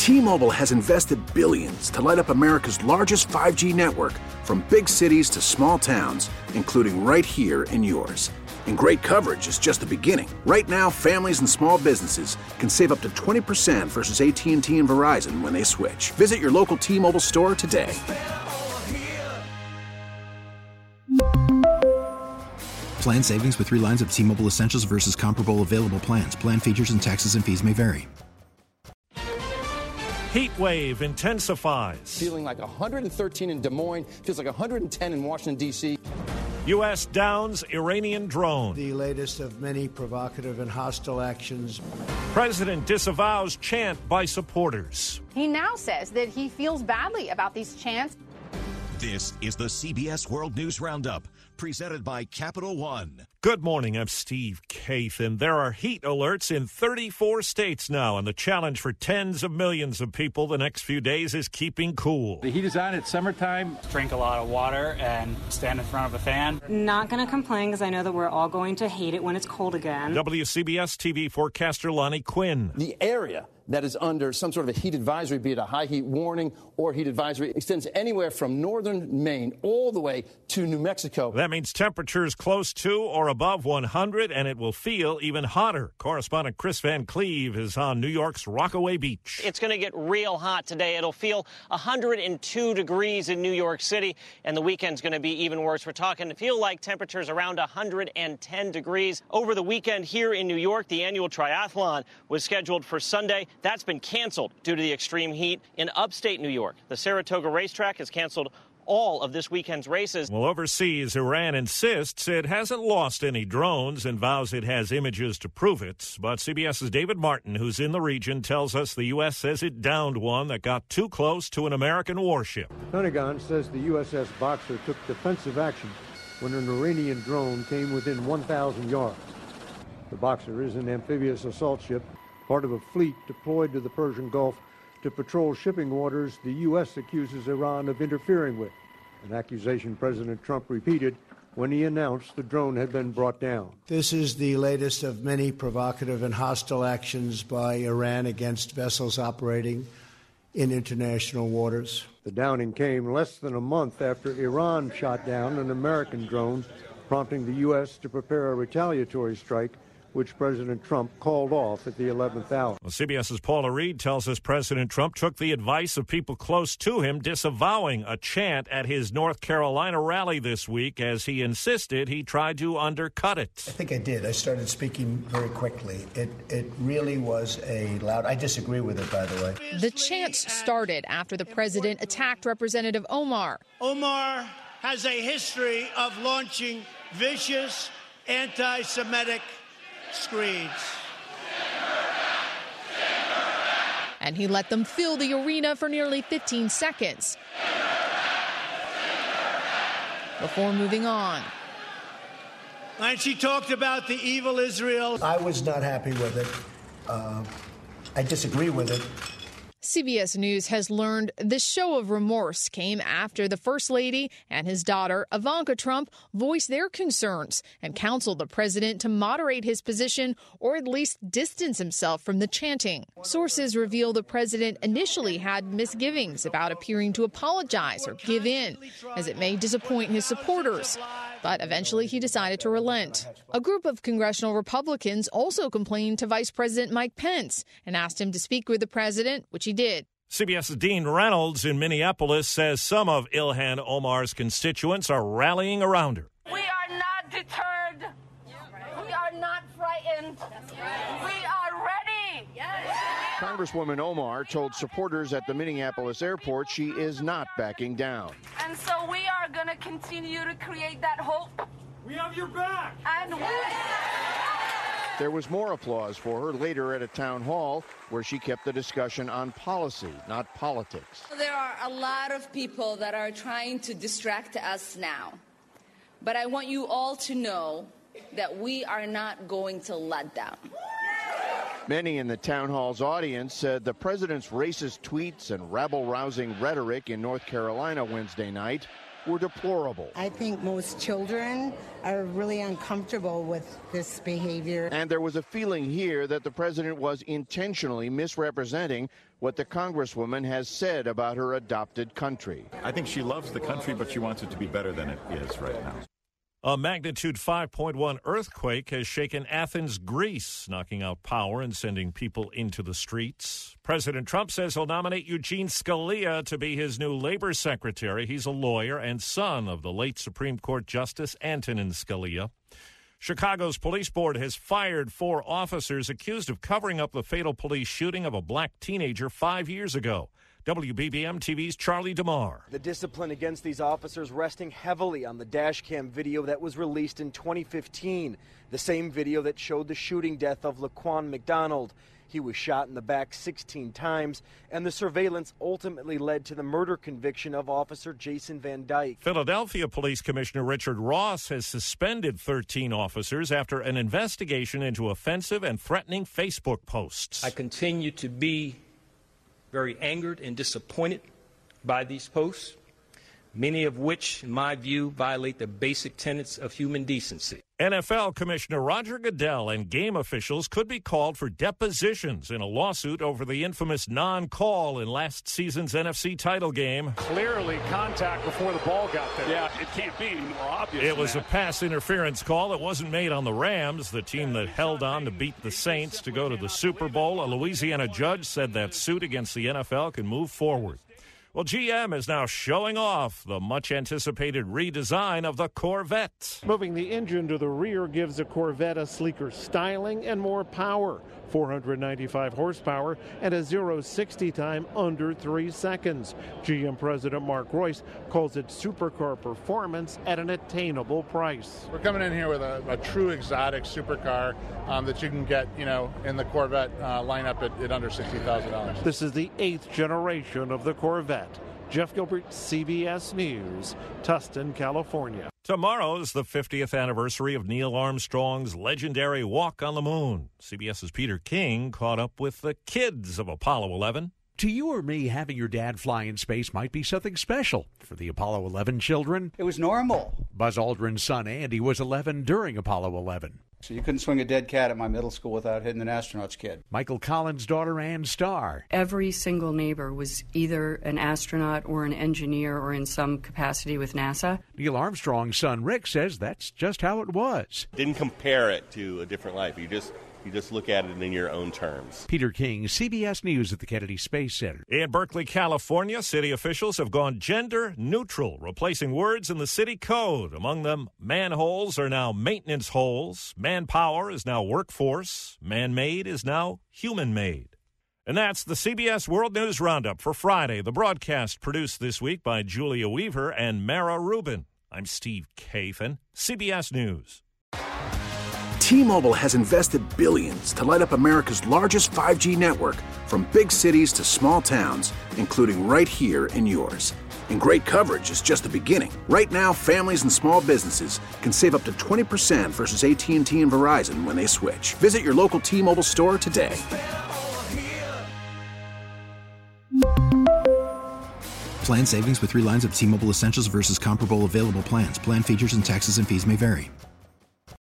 T-Mobile has invested billions to light up America's largest 5G network, from big cities to small towns, including right here in yours. And great coverage is just the beginning. Right now, families and small businesses can save up to 20% versus AT&T and Verizon when they switch. Visit your local T-Mobile store today. Plan savings with 3 lines of T-Mobile Essentials versus comparable available plans. Plan features and taxes and fees may vary. Heat wave intensifies. Feeling like 113 in Des Moines, feels like 110 in Washington, D.C. U.S. downs Iranian drone. The latest of many provocative and hostile actions. President disavows chant by supporters. He now says that he feels badly about these chants. This is the CBS World News Roundup, presented by Capital One. Good morning, I'm Steve Kaith, and there are heat alerts in 34 states now, and the challenge for tens of millions of people the next few days is keeping cool. The heat is on, it's summertime. Drink a lot of water and stand in front of a fan. Not going to complain because I know that we're all going to hate it when it's cold again. WCBS TV forecaster Lonnie Quinn. The area that is under some sort of a heat advisory, be it a high heat warning or heat advisory, extends anywhere from northern Maine all the way to New Mexico. That means temperatures close to or above 100, and it will feel even hotter. Correspondent Chris Van Cleve is on New York's Rockaway Beach. It's going to get real hot today. It'll feel 102 degrees in New York City, and the weekend's going to be even worse. We're talking to feel like temperatures around 110 degrees. Over the weekend here in New York, the annual triathlon was scheduled for Sunday. That's been canceled due to the extreme heat. In upstate New York, the Saratoga racetrack has canceled all of this weekend's races. Well, overseas, Iran insists it hasn't lost any drones and vows it has images to prove it. But CBS's David Martin, who's in the region, tells us the U.S. says it downed one that got too close to an American warship. Pentagon says the USS Boxer took defensive action when an Iranian drone came within 1,000 yards. The Boxer is an amphibious assault ship, part of a fleet deployed to the Persian Gulf to patrol shipping waters the U.S. accuses Iran of interfering with, an accusation President Trump repeated when he announced the drone had been brought down. This is the latest of many provocative and hostile actions by Iran against vessels operating in international waters. The downing came less than a month after Iran shot down an American drone, prompting the U.S. to prepare a retaliatory strike, which President Trump called off at the 11th hour. Well, CBS's Paula Reed tells us President Trump took the advice of people close to him, disavowing a chant at his North Carolina rally this week as he insisted he tried to undercut it. I think I did. I started speaking very quickly. It really was a loud... I disagree with it, by the way. The chants started after the president attacked Representative Omar. Omar has a history of launching vicious anti-Semitic screeds. And he let them fill the arena for nearly 15 seconds before moving on. And she talked about the evil Israel. I was not happy with it. I disagree with it. CBS News has learned this show of remorse came after the First Lady and his daughter, Ivanka Trump, voiced their concerns and counseled the president to moderate his position or at least distance himself from the chanting. Sources reveal the president initially had misgivings about appearing to apologize or give in, as it may disappoint his supporters. But eventually he decided to relent. A group of congressional Republicans also complained to Vice President Mike Pence and asked him to speak with the president, which he did. CBS's Dean Reynolds in Minneapolis says some of Ilhan Omar's constituents are rallying around her. We are not deterred. We are not frightened. We are ready. Congresswoman Omar told supporters at the Minneapolis airport she is not backing down. And so we are going to continue to create that hope. We have your back. And There was more applause for her later at a town hall where she kept the discussion on policy, not politics. There are a lot of people that are trying to distract us now. But I want you all to know that we are not going to let down. Many in the town hall's audience said the president's racist tweets and rabble-rousing rhetoric in North Carolina Wednesday night were deplorable. I think most children are really uncomfortable with this behavior. And there was a feeling here that the president was intentionally misrepresenting what the Congresswoman has said about her adopted country. I think she loves the country, but she wants it to be better than it is right now. A magnitude 5.1 earthquake has shaken Athens, Greece, knocking out power and sending people into the streets. President Trump says he'll nominate Eugene Scalia to be his new labor secretary. He's a lawyer and son of the late Supreme Court Justice Antonin Scalia. Chicago's police board has fired 4 officers accused of covering up the fatal police shooting of a black teenager 5 years ago. WBBM TV's Charlie DeMar. The discipline against these officers resting heavily on the dash cam video that was released in 2015, the same video that showed the shooting death of Laquan McDonald. He was shot in the back 16 times, and the surveillance ultimately led to the murder conviction of Officer Jason Van Dyke. Philadelphia Police Commissioner Richard Ross has suspended 13 officers after an investigation into offensive and threatening Facebook posts. I continue to be very angered and disappointed by these posts, many of which, in my view, violate the basic tenets of human decency. NFL Commissioner Roger Goodell and game officials could be called for depositions in a lawsuit over the infamous non-call in last season's NFC title game. Clearly contact before the ball got there. Yeah, it can't be any more obvious. It was a pass interference call. It wasn't made on the Rams, the team that held on to beat the Saints to go to the Super Bowl. A Louisiana judge said that suit against the NFL can move forward. Well, GM is now showing off the much-anticipated redesign of the Corvette. Moving the engine to the rear gives the Corvette a sleeker styling and more power. 495 horsepower and a 0-60 time under 3 seconds. GM President Mark Reuss calls it supercar performance at an attainable price. We're coming in here with a true exotic supercar that you can get, in the Corvette lineup at under $60,000. This is the 8th generation of the Corvette. Jeff Gilbert, CBS News, Tustin, California. Tomorrow is the 50th anniversary of Neil Armstrong's legendary walk on the moon. CBS's Peter King caught up with the kids of Apollo 11. To you or me, having your dad fly in space might be something special. For the Apollo 11 children, it was normal. Buzz Aldrin's son Andy was 11 during Apollo 11. So you couldn't swing a dead cat at my middle school without hitting an astronaut's kid. Michael Collins' daughter Ann Starr. Every single neighbor was either an astronaut or an engineer or in some capacity with NASA. Neil Armstrong's son Rick says that's just how it was. Didn't compare it to a different life. You just look at it in your own terms. Peter King, CBS News at the Kennedy Space Center. In Berkeley, California, city officials have gone gender neutral, replacing words in the city code. Among them, manholes are now maintenance holes. Manpower is now workforce. Man-made is now human-made. And that's the CBS World News Roundup for Friday. The broadcast produced this week by Julia Weaver and Mara Rubin. I'm Steve Kathan, CBS News. T-Mobile has invested billions to light up America's largest 5G network, from big cities to small towns, including right here in yours. And great coverage is just the beginning. Right now, families and small businesses can save up to 20% versus AT&T and Verizon when they switch. Visit your local T-Mobile store today. Plan savings with 3 lines of T-Mobile Essentials versus comparable available plans. Plan features and taxes and fees may vary.